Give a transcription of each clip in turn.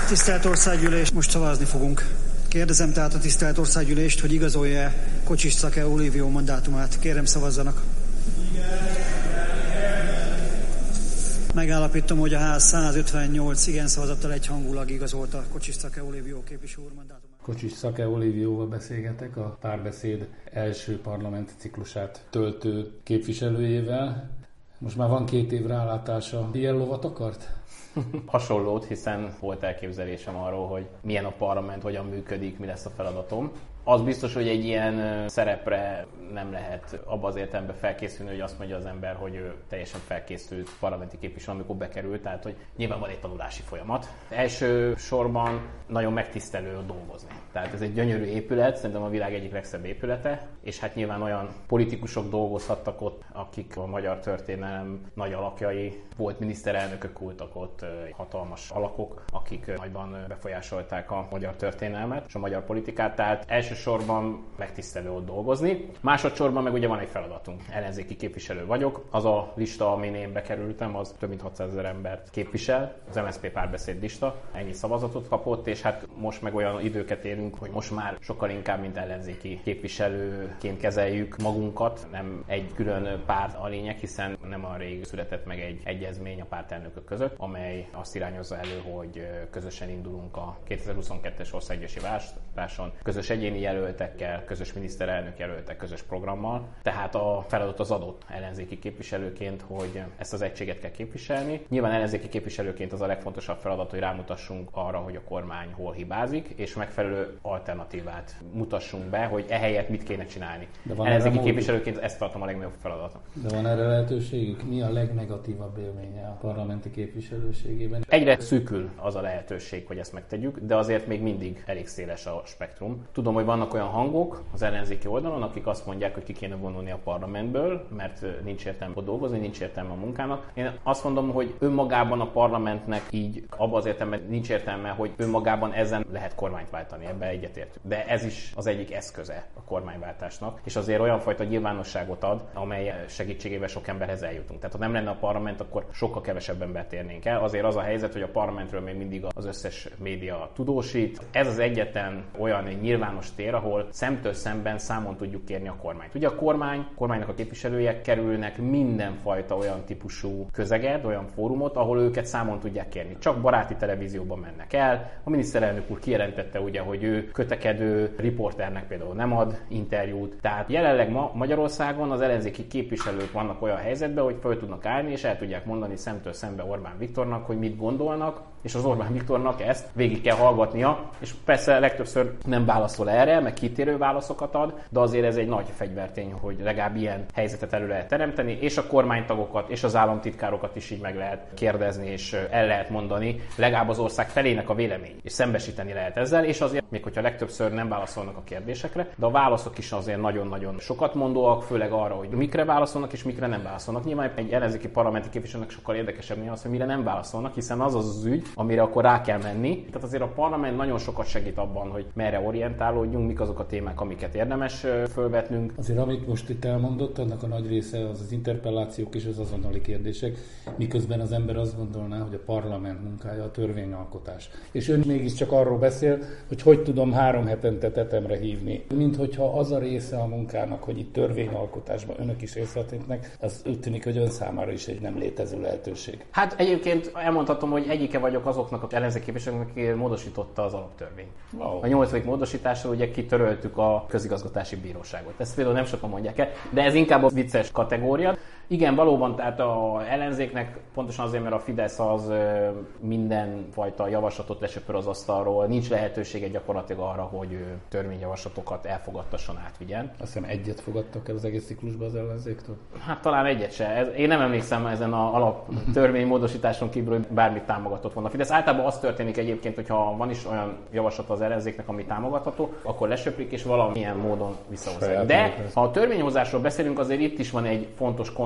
Tisztelt Országgyűlés, most szavazni fogunk. Kérdezem tehát a tisztelt Országgyűlést, hogy igazolja Kocsis Szake Olívio mandátumát. Kérem, szavazzanak. Megállapítom, hogy a ház 158 igen szavazattal egyhangulag igazolta Kocsis Szake Olívio képviselő úr mandátumát. Kocsis Szake Olívióval beszélgetek, a Párbeszéd első parlamenti ciklusát töltő képviselőjével. Most már van 2 év rálátása. Ilyen lovat akart? Hasonlót, hiszen volt elképzelésem arról, hogy milyen a parlament, hogyan működik, mi lesz a feladatom. Az biztos, hogy egy ilyen szerepre nem lehet abban az értelemben felkészülni, hogy azt mondja az ember, hogy ő teljesen felkészült parlamenti képviselő, amikor bekerült, tehát hogy nyilván van egy tanulási folyamat. Első sorban nagyon megtisztelő dolgozni. Tehát ez egy gyönyörű épület, szerintem a világ egyik legszebb épülete, és hát nyilván olyan politikusok dolgozhattak ott, akik a magyar történelem nagy alakjai, volt miniszterelnökök voltak ott, hatalmas alakok, akik nagyban befolyásolták a magyar történelmet és a magyar politikát, tehát elsősorban megtisztelő ott dolgozni. Másodszorban meg ugye van egy feladatunk. Ellenzéki képviselő vagyok. Az a lista, amin én bekerültem, az több mint 600 000 embert képvisel. Az MSZP Párbeszéd lista. Ennyi szavazatot kapott, és hát most meg olyan időket élünk, hogy most már sokkal inkább, mint ellenzéki képviselőként kezeljük magunkat. Nem egy külön párt a lényeg, hiszen nem olyan rég született meg egy egyezmény a pártelnökök között, amely azt irányozza elő, hogy közösen indulunk a 2022-es országgyűlési választáson, közös egyéni jelöltekkel, közös miniszterelnök jelöltek, közös programmal. Tehát a feladat az adott ellenzéki képviselőként, hogy ezt az egységet kell képviselni. Nyilván ellenzéki képviselőként az a legfontosabb feladat, hogy rámutassunk arra, hogy a kormány hol hibázik, és megfelelő alternatívát mutassunk be, hogy ehelyett mit kéne csinálni. Ellenzéki képviselőként ezt tartom a legnagyobb feladatot. De van erre lehetőségük? Mi a legnegatívabb élménye a parlamenti képviselőségében? Egyre szűkül az a lehetőség, hogy ezt megtegyük, de azért még mindig elég széles a spektrum. Tudom, hogy vannak olyan hangok az ellenzéki oldalon, akik azt mondják, hogy ki kéne vonulni a parlamentből, mert nincs értelme ott dolgozni, nincs értelme a munkának. Én azt mondom, hogy önmagában a parlamentnek így abban az értelemben nincs értelme, hogy önmagában ezen lehet kormányt váltani, ebben egyetértünk. De ez is az egyik eszköze a kormányváltásnak, és azért olyan fajta nyilvánosságot ad, amely segítségével sok emberhez eljutunk. Tehát ha nem lenne a parlament, akkor sokkal kevesebb embert érnénk el. Azért az a helyzet, hogy a parlamentről még mindig az összes média tudósít. Ez az egyetlen olyan nyilvános tér, ahol szemtől szemben számon tudjuk kérni a kormányt. Ugye a kormánynak a képviselője kerülnek mindenfajta olyan típusú közeged, olyan fórumot, ahol őket számon tudják kérni. Csak baráti televízióban mennek el. A miniszterelnök úr kijelentette ugye, hogy ő kötekedő riporternek például nem ad interjút. Tehát jelenleg ma Magyarországon az ellenzéki képviselők vannak olyan helyzetben, hogy föl tudnak állni és el tudják mondani szemtől szembe Orbán Viktornak, hogy mit gondolnak, és az Orbán Viktornak ezt végig kell hallgatnia, és persze legtöbbször nem válaszol erre, meg kitérő válaszokat ad, de azért ez egy nagy fegyvertény, hogy legalább ilyen helyzetet elő lehet teremteni, és a kormánytagokat, és az államtitkárokat is így meg lehet kérdezni, és el lehet mondani legalább az ország felének a vélemény, és szembesíteni lehet ezzel, és azért, még hogyha legtöbbször nem válaszolnak a kérdésekre, de a válaszok is azért nagyon-nagyon sokat mondóak, főleg arra, hogy mikre válaszolnak, és mikre nem válaszolnak. Nyilván egy ellenzéki parlamenti képviselőnek sokkal érdekesebb az, hogy mire nem válaszolnak, hiszen az az ügy, amire akkor rá kell menni. Tehát azért a parlament nagyon sokat segít abban, hogy merre orientálódjunk, mik azok a témák, amiket érdemes fölvetnünk. Azért amit most itt elmondott, annak a nagy része az interpellációk és az azonnali kérdések, miközben az ember azt gondolná, hogy a parlament munkája a törvényalkotás. És ön mégiscsak arról beszél, hogy tudom 3 hetente tetemre hívni. Mint hogyha az a része a munkának, hogy itt törvényalkotásban önök is részt vetnek, az úgy tűnik, hogy ön számára is egy nem létező lehetőség. Hát egyébként elmondhatom, hogy egyike vagyok azoknak az ellenzéki képviselőknek, aki módosította az alaptörvényt. Wow. A 8. módosításról ugye kitöröltük a közigazgatási bíróságot. Ezt például nem sokan mondják el, de ez inkább a vicces kategória. Igen, valóban, tehát az ellenzéknek pontosan azért, mert a Fidesz az mindenfajta javaslatot lesöpör az asztalról, nincs lehetősége gyakorlatilag arra, hogy törvényjavaslatokat elfogadtasson, átvigyen. Azt hiszem egyet fogadtak el az egész ciklusban az ellenzéktől? Hát talán egyet se. Én nem emlékszem ezen a alaptörvénymódosításon kívül, hogy bármit támogatott volna a Fidesz. Általában az történik egyébként, hogyha van is olyan javaslat az ellenzéknek, ami támogatható, akkor lesöprik és valamilyen módon visszahozzák. De ha a törvényhozásról beszélünk, azért itt is van egy fontos kontroll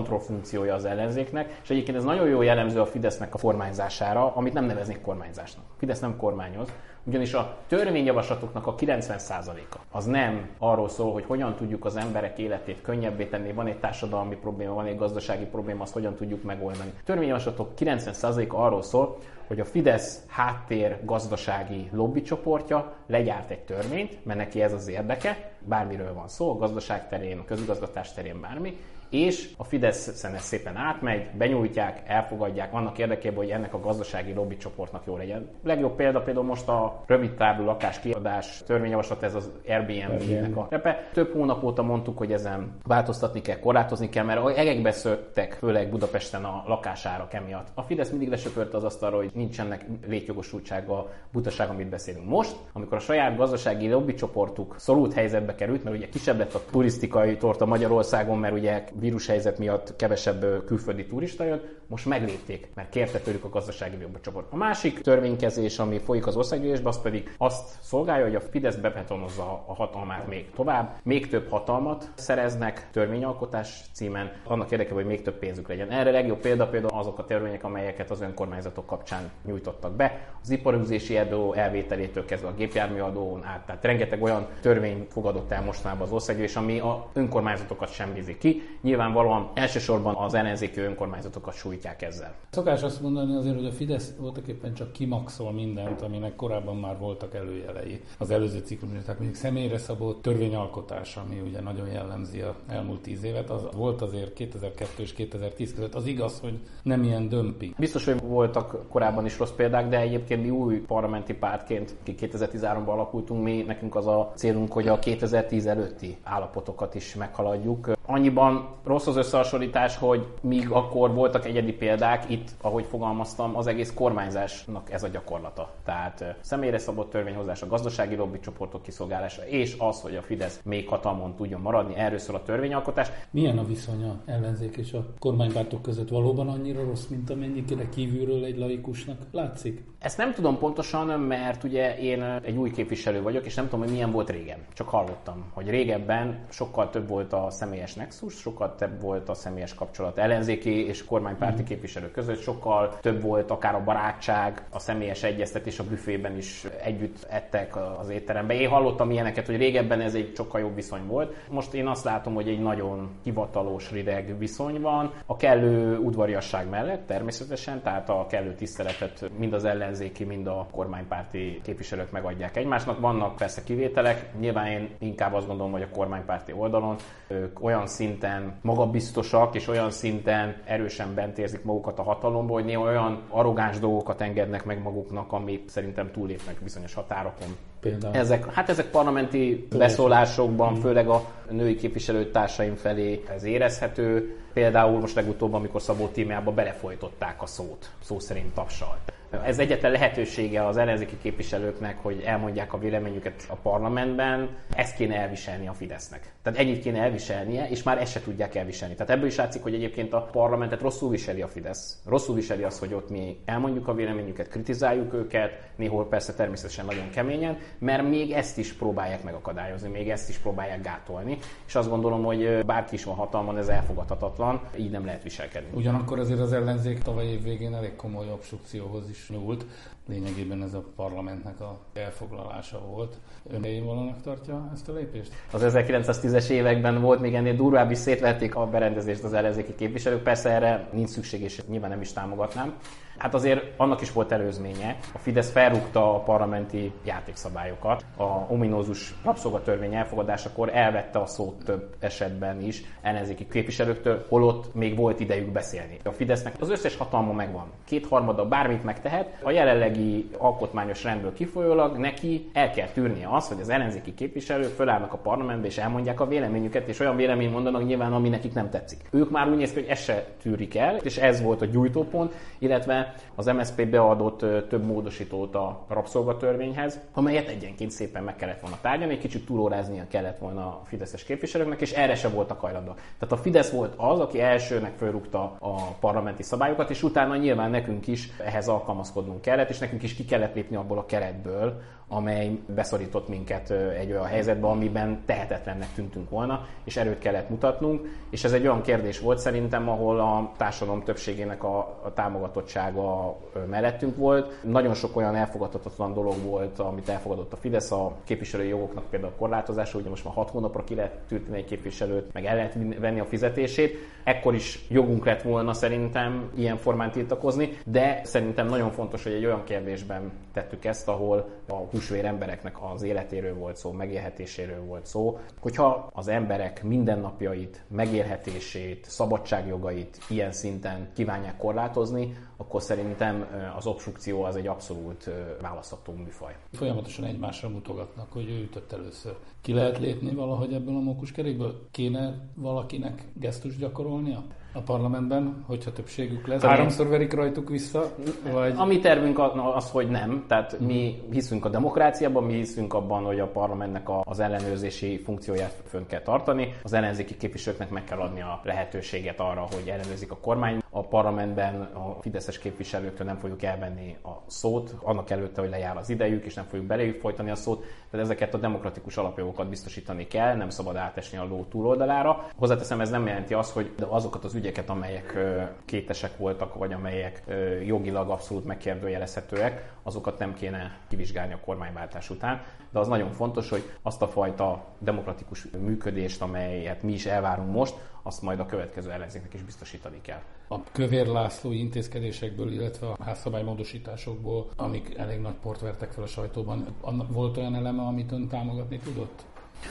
kontroll funkciója az ellenzéknek, és egyébként ez nagyon jó jellemző a Fidesznek a kormányzására, amit nem neveznék kormányzásnak. Fidesz nem kormányoz, ugyanis a törvényjavaslatoknak a 90%-a az nem arról szól, hogy hogyan tudjuk az emberek életét könnyebbé tenni, van egy társadalmi probléma, van egy gazdasági probléma, azt hogyan tudjuk megoldani. A törvényjavaslatok 90%-a arról szól, hogy a Fidesz háttér gazdasági lobbycsoportja legyárt egy törvényt, mert neki ez az érdeke, bármiről van szó, a gazdaság terén, a közigazgatás terén bármi, és a Fideszen ez szépen átmegy, benyújtják, elfogadják annak érdekében, hogy ennek a gazdasági lobbycsoportnak jó legyen. Legjobb példa például most a rövidtávú lakáskiadás törvényjavaslat, ez az Airbnb-nek a repe. Több hónap óta mondtuk, hogy ezen változtatni kell, korlátozni kell, mert egekbe szöktek, főleg Budapesten a lakásárak emiatt. A Fidesz mindig lesöpörte az asztalra, hogy nincsenek létjogosultsága, butaság, amit beszélünk. Most, amikor a saját gazdasági lobbycsoportuk szorult helyzetbe került, mert ugye kisebb lett a turisztikai torta Magyarországon, mert ugye vírushelyzet miatt kevesebb külföldi turista jön, most meglépték, mert kérte tőlük a gazdasági lobbycsoport. A másik törvénykezés, ami folyik az országgyűlésben, az pedig azt szolgálja, hogy a Fidesz bebetonozza a hatalmát még tovább, még több hatalmat szereznek törvényalkotás címen, annak érdekében, hogy még több pénzük legyen. Erre legjobb példa azok a törvények, amelyeket az önkormányzatok kapcsán nyújtottak be. Az iparűzési adó elvételétől kezdve a gépjárműadón át, tehát rengeteg olyan törvény fogadott el mostanában az országgyűlés, ami a önkormányzatokat sem bízik ki. Nyilvánvalóan elsősorban az ellenzéki önkormányzatokat sújtják ezzel. Szokás azt mondani azért, hogy a Fidesz voltaképpen csak kimaxol mindent, aminek korábban már voltak előjelei az előző ciklusban. Tehát mondjuk személyre szabott törvényalkotás, ami ugye nagyon jellemzi az elmúlt 10 évet, az volt azért 2002 és 2010 között. Az igaz, hogy nem ilyen dömping. Biztos, hogy voltak korábban is rossz példák, de egyébként mi új parlamenti pártként, ki 2013-ban alakultunk, nekünk az a célunk, hogy a 2010 előtti állapotokat is meghaladjuk. Annyiban rossz az összehasonlítás, hogy míg akkor voltak egyedi példák, itt, ahogy fogalmaztam, az egész kormányzásnak ez a gyakorlata. Tehát személyre szabott törvényhozás, a gazdasági lobbycsoportok kiszolgálása, és az, hogy a Fidesz még hatalmon tudjon maradni, erről szól a törvényalkotás. Milyen a viszony a ellenzék és a kormánypártok között? Valóban annyira rossz, mint amennyire kívülről egy laikusnak látszik? Ezt nem tudom pontosan, mert ugye én egy új képviselő vagyok, és nem tudom, hogy milyen volt régen. Csak hallottam, hogy régebben sokkal több volt a személyes nexus, sokkal több volt a személyes kapcsolat ellenzéki és kormánypárti képviselők között, sokkal több volt akár a barátság, a személyes egyeztetés, a büfében is együtt ettek az étteremben. Én hallottam ilyeneket, hogy régebben ez egy sokkal jobb viszony volt. Most én azt látom, hogy egy nagyon hivatalos, rideg viszony van. A kellő udvariasság mellett természetesen, tehát a kellő tiszteletet mind az ellenzéki, mind a kormánypárti képviselők megadják egymásnak. Vannak persze kivételek, nyilván én inkább azt gondolom, hogy a kormánypárti oldalon ők olyan szinten magabiztosak, és olyan szinten erősen bent érzik magukat a hatalomból, hogy néha olyan arrogáns dolgokat engednek meg maguknak, ami szerintem túllépnek bizonyos határokon. Például. Ezek parlamenti beszólásokban, főleg a női képviselőtársaim felé ez érezhető. Például most legutóbb, amikor Szabó témába belefolytották a szót, szó szerint tapsal. Ez egyetlen lehetősége az ellenzéki képviselőknek, hogy elmondják a véleményüket a parlamentben, ezt kéne elviselni a Fidesznek. Tehát ennyit kéne elviselnie, és már ezt se tudják elviselni. Tehát ebből is látszik, hogy egyébként a parlamentet rosszul viseli a Fidesz. Rosszul viseli az, hogy ott mi elmondjuk a véleményüket, kritizáljuk őket, néhol persze természetesen nagyon keményen, mert még ezt is próbálják megakadályozni, még ezt is próbálják gátolni. És azt gondolom, hogy bárki is van hatalmon, ez elfogadhatatlan, így nem lehet viselkedni. Ugyanakkor azért az ellenzék tavaly év végén elég komoly obstrukcióhoz is nyúlt. Lényegében ez a parlamentnek a elfoglalása volt. Ön helyénvalónak tartja ezt a lépést? Az 1910-es években volt még ennél durvább is, szétvették a berendezést az ellenzéki képviselők. Persze erre nincs szükség, és nyilván nem is támogatnám. Hát azért annak is volt előzménye. A Fidesz felrúgta a parlamenti játékszabályokat. A ominózus rabszolgatörvény elfogadásakor elvette a szót több esetben is ellenzéki képviselőktől, holott még volt idejük beszélni. A Fidesznek az összes hatalma megvan. 2/3 bármit megtehet. A jelenlegi alkotmányos rendből kifolyólag neki el kell tűrnie azt, hogy az ellenzéki képviselők fölállnak a parlamentbe és elmondják a véleményüket, és olyan véleményt mondanak nyilván, ami nekik nem tetszik. Ők már úgy néz ki, hogy ezt se tűrik el, és ez volt a gyújtópont, illetve benne. Az MSZP beadott több módosítót a rabszolgatörvényhez, amelyet egyenként szépen meg kellett volna tárgyalni, egy kicsit túlóráznia kellett volna a fideszes képviselőknek, és erre se voltak hajlandóak. Tehát a Fidesz volt az, aki elsőnek fölrúgta a parlamenti szabályokat, és utána nyilván nekünk is ehhez alkalmazkodnunk kellett, és nekünk is ki kellett lépni abból a keretből, amely beszorított minket egy olyan helyzetbe, amiben tehetetlennek tűntünk volna, és erőt kellett mutatnunk, és ez egy olyan kérdés volt szerintem, ahol a társadalom többségének a támogatottsága mellettünk volt. Nagyon sok olyan elfogadhatatlan dolog volt, amit elfogadott a Fidesz, a képviselői jogoknak például a korlátozása, ugye most már 6 hónapra ki lehet tiltani egy képviselőt, meg el lehet venni a fizetését. Ekkor is jogunk lett volna szerintem ilyen formán tiltakozni, de szerintem nagyon fontos, hogy egy olyan kérdésben tettük ezt, ahol a húsvér embereknek az életéről volt szó, megélhetéséről volt szó. Hogyha az emberek mindennapjait, megélhetését, szabadságjogait ilyen szinten kívánják korlátozni, akkor szerintem az obstrukció az egy abszolút választható műfaj. Folyamatosan egymásra mutogatnak, hogy ő ütött először. Ki lehet lépni valahogy ebből a mókuskerékből? Kéne valakinek gesztust gyakorolnia a parlamentben, hogyha többségük lesz? 3-szor verik rajtuk vissza? Vagy... A mi tervünk az, hogy nem. Tehát mi hiszünk a demokráciában, mi hiszünk abban, hogy a parlamentnek az ellenőrzési funkcióját fönn kell tartani. Az ellenzéki képviselőknek meg kell adni a lehetőséget arra, hogy ellenőrzik a kormány. A parlamentben a fideszes képviselőktől nem fogjuk elvenni a szót, annak előtte, hogy lejár az idejük, és nem fogjuk beléjük folytani a szót. Tehát ezeket a demokratikus alapjogokat biztosítani kell, nem szabad átesni a ló túloldalára. Hozzáteszem, ez nem jelenti azt, hogy azokat az ügyeket, amelyek kétesek voltak, vagy amelyek jogilag abszolút megkérdőjelezhetőek, azokat nem kéne kivizsgálni a kormányváltás után. De az nagyon fontos, hogy azt a fajta demokratikus működést, amelyet mi is elvárunk most, azt majd a következő ellenzéknek is biztosítani kell. A Kövér László intézkedésekből, illetve a házszabálymódosításokból, amik elég nagy port vertek fel a sajtóban, volt olyan eleme, amit ön támogatni tudott?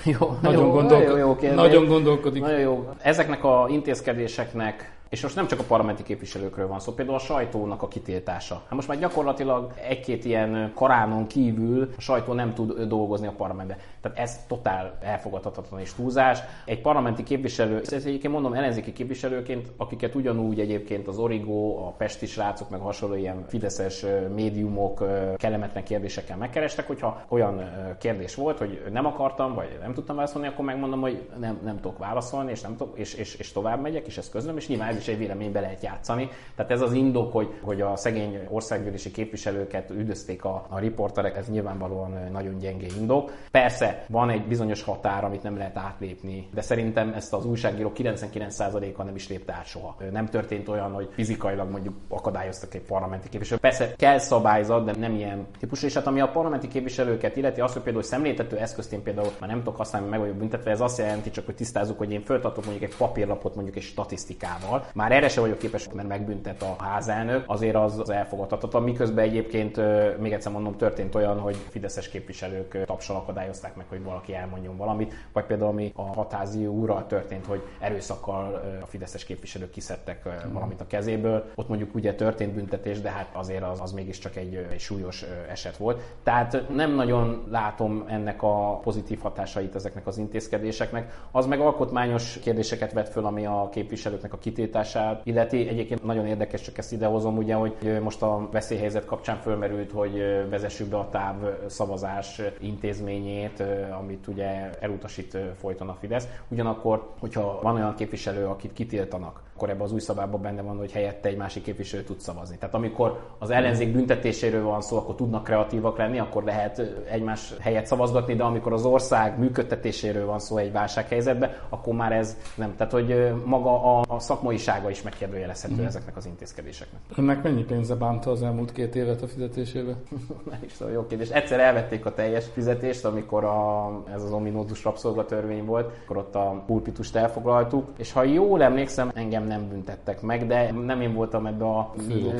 Nagyon gondolkodik. Nagyon jó. Ezeknek az intézkedéseknek, és most nem csak a parlamenti képviselőkről van szó, például a sajtónak a kitiltása. Hát most már gyakorlatilag egy-két ilyen karánon kívül a sajtó nem tud dolgozni a parlamentben. Tehát ez totál elfogadhatatlan és túlzás. Egy parlamenti képviselő, ezt egyébként mondom ellenzéki képviselőként, akiket ugyanúgy egyébként az Origo, a Pesti srácok, meg hasonló ilyen fideszes médiumok kellemetlen kérdésekkel megkerestek, hogyha olyan kérdés volt, hogy nem akartam, vagy nem tudtam válaszolni, akkor megmondom, hogy nem tudok válaszolni, és, nem tudok, és tovább megyek, és ezt közlöm, és nyilván is egy véleménybe lehet játszani. Tehát ez az indok, hogy a szegény országgyűlési képviselőket üldözték a riporterek, ez nyilvánvalóan nagyon gyenge indok. Persze van egy bizonyos határ, amit nem lehet átlépni, de szerintem ezt az újságírók 99%-a nem is lépte át soha. Nem történt olyan, hogy fizikailag mondjuk akadályoztak egy parlamenti képviselőt. Persze kell szabályzat, de nem ilyen típusú. És hát ami a parlamenti képviselőket illeti, az, hogy például szemléltető eszközt én például már nem tudok használni, meg vagyok büntetve, ez azt jelenti csak, hogy tisztázzuk, hogy én föltartok mondjuk egy papírlapot mondjuk egy statisztikával. Már erre sem vagyok képes, mert megbüntet a házelnök, azért az elfogadhatatlan. Miközben egyébként, még egyszer mondom, történt olyan, hogy fideszes képviselők tapsal akadályozták meg, hogy valaki elmondjon valamit, vagy például ami a Hatházi úrral történt, hogy erőszakkal a fideszes képviselők kiszedtek valamit a kezéből. Ott mondjuk ugye történt büntetés, de hát azért az mégiscsak egy súlyos eset volt. Tehát nem nagyon látom ennek a pozitív hatásait ezeknek az intézkedéseknek. Az meg alkotmányos kérdéseket vet föl, ami a képviselőknek a kitiltását illeti. Egyébként nagyon érdekes, csak ezt idehozom, ugye, hogy most a veszélyhelyzet kapcsán fölmerült, hogy vezessük be a távszavazás intézményét, amit ugye elutasít folyton a Fidesz. Ugyanakkor, hogyha van olyan képviselő, akit kitiltanak, akkor ebben az új szabályban benne van, hogy helyette egy másik képviselő tud szavazni. Tehát amikor az ellenzék büntetéséről van szó, akkor tudnak kreatívak lenni, akkor lehet egymás helyett szavazgatni, de amikor az ország működtetéséről van szó egy válsághelyzetben, akkor már ez nem. Tehát, hogy maga a szakmaisága is megkérdőjelezhető ezeknek az intézkedéseknek. Önnek mennyi pénze bánta az elmúlt 2 évet a fizetésébe? Nem is tudom, jó kérdés. Egyszer elvették a teljes fizetést, amikor ez az ominózus rabszolgatörvény volt, akkor ott a pulpitust elfoglaltuk, és ha jól emlékszem, engem nem büntettek meg, de nem én voltam ebbe a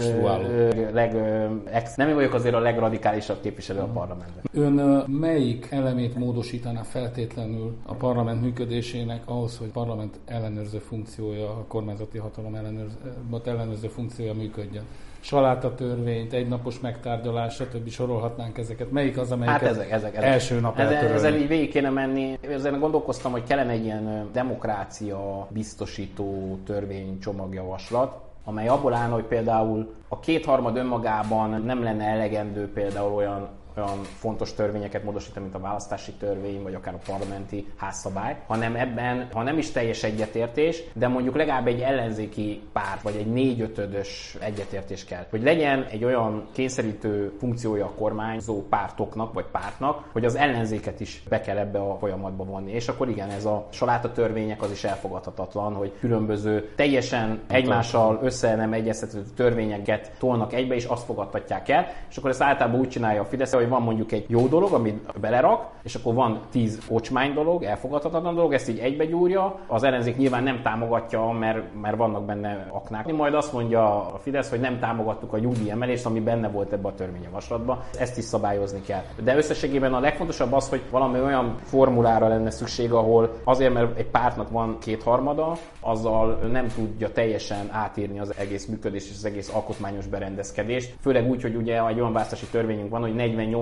nem én vagyok azért a legradikálisabb képviselő a parlamentben. Ön melyik elemét módosítaná feltétlenül a parlament működésének ahhoz, hogy parlament ellenőrző funkciója, a kormányzati hatalom ellenőrző funkciója működjön? Salátatörvényt, egynapos megtárgyalás, stb. Sorolhatnánk ezeket. Melyik az, amelyiket ezek. Első nap eltörölni? Ezzel így végig kéne menni. Ezzel gondolkoztam, hogy kellene egy ilyen demokrácia biztosító törvénycsomagjavaslat, amely abból állna, hogy például a kétharmad önmagában nem lenne elegendő például olyan fontos törvényeket módosítani, mint a választási törvény, vagy akár a parlamenti házszabály, hanem ebben, ha nem is teljes egyetértés, de mondjuk legalább egy ellenzéki párt, vagy egy 4/5-ös egyetértés kell. Hogy legyen egy olyan kényszerítő funkciója a kormányzó pártoknak, vagy pártnak, hogy az ellenzéket is be kell ebbe a folyamatba vonni. És akkor igen, ez a saláta törvények az is elfogadhatatlan, hogy különböző teljesen egymással össze nem egyeztethető törvényeket tolnak egybe, és azt fogadtatják el. És akkor ezt általában úgy csinálja a Fidesz, hogy van mondjuk egy jó dolog, amit belerak, és akkor van 10 ocsmány dolog, elfogadhatatlan dolog, ezt így egybe-gyúrja. Az ellenzék nyilván nem támogatja, mert vannak benne aknák. Majd azt mondja a Fidesz, hogy nem támogattuk a nyugdíjemelést, ami benne volt ebbe a törvényjavaslatban. Ezt is szabályozni kell. De összességében a legfontosabb az, hogy valami olyan formulára lenne szükség, ahol azért, mert egy pártnak van kétharmada, azzal nem tudja teljesen átírni az egész működést és az egész alkotmányos berendezkedést. Főleg úgy, hogy ugye egy olyan választási törvényünk van, hogy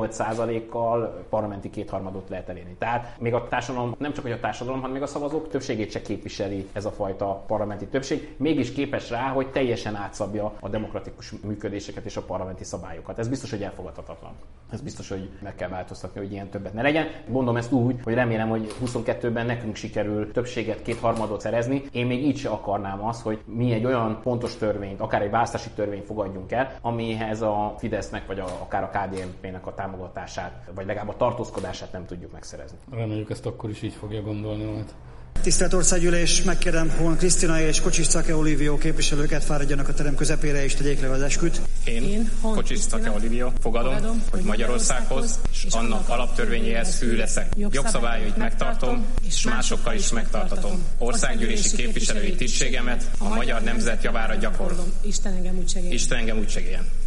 48%-kal parlamenti kétharmadot lehet elérni. Tehát még a társadalom, nem csak hogy a társadalom, hanem még a szavazók többségét se képviseli ez a fajta parlamenti többség, mégis képes rá, hogy teljesen átszabja a demokratikus működéseket és a parlamenti szabályokat. Ez biztos, hogy elfogadhatatlan. Ez biztos, hogy meg kell változtatni, hogy ilyen többet ne legyen. Mondom ezt úgy, hogy remélem, hogy 22-ben nekünk sikerül többséget, kétharmadot szerezni. Én még így se akarnám azt, hogy mi egy olyan fontos törvényt, akár egy választási törvényt fogadjunk el, amihez a Fidesznek vagy akár a KDNP-nek a támogatását, vagy legalább a tartózkodását nem tudjuk megszerezni. Reméljük, ezt akkor is így fogja gondolni majd. Tisztelt Országgyűlés, megkérem Hon Krisztina és Kocsis Cake Olivió képviselőket fáradjanak a terem közepére és tegyék le az esküt. Én Kocsis Cake Olivió fogadom, hogy Magyarországhoz és annak alaptörvényéhez hű leszek. Jogszabályait megtartom, és másokkal is megtartatom. Országgyűlési képviselői tisztségemet a magyar nemzet javára gyakorlom. Isten engem úgy segélyen.